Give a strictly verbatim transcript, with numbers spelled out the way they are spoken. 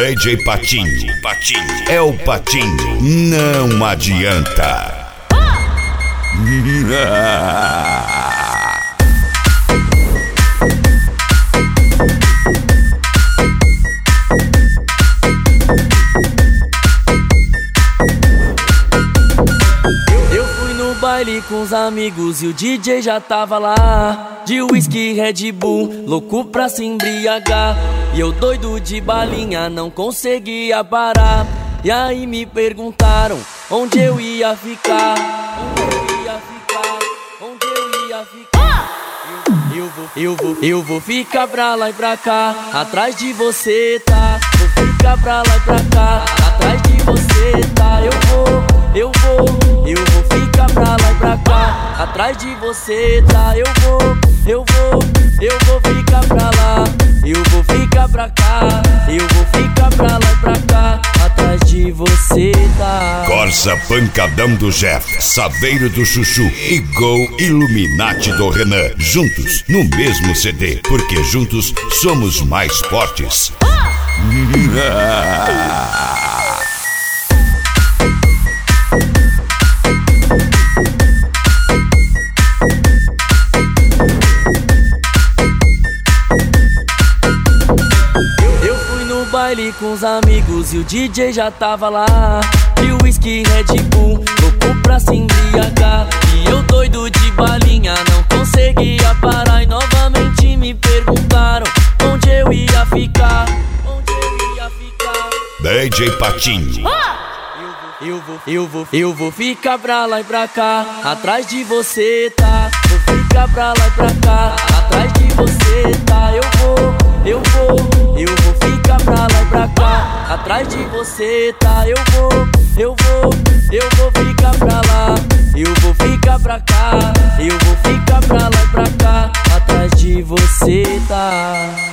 D J Patinho, Patinho, é o Patinho, não adianta. Eu fui no baile com os amigos e o D J já tava lá, de whisky, Red Bull, louco pra se embriagar. E eu doido de balinha, não conseguia parar. E aí me perguntaram onde eu ia ficar, onde eu ia ficar, onde eu ia ficar. Eu vou, eu vou, eu vou ficar pra lá e pra cá, atrás de você, tá? Vou ficar pra lá e pra cá, atrás de você, tá? Eu vou, eu vou, eu vou ficar pra lá e pra cá, atrás de você, tá? Eu vou, eu vou, eu vou ficar pra lá, eu vou ficar pra cá, eu vou ficar pra lá e pra cá, atrás de você, tá? Corsa Pancadão do Jeff, Saveiro do Chuchu e Gol Illuminati do Renan, juntos no mesmo C D, porque juntos somos mais fortes. Eu fui no baile com os amigos e o D J já tava lá, de whisky, Red Bull, louco pra se embriagar. E eu doido de balinha, não conseguia parar. E novamente me perguntaram onde eu ia ficar, onde eu ia ficar. D J Patinho. Eu vou, eu vou, eu vou ficar pra lá e pra cá, atrás de você, tá? Vou ficar pra lá e pra cá, atrás de você, tá? Eu vou, eu vou, eu vou ficar pra lá e pra cá, atrás de você, tá? Eu vou, eu vou, eu vou ficar pra lá, eu vou ficar pra cá, eu vou ficar pra lá e pra cá, atrás de você, tá?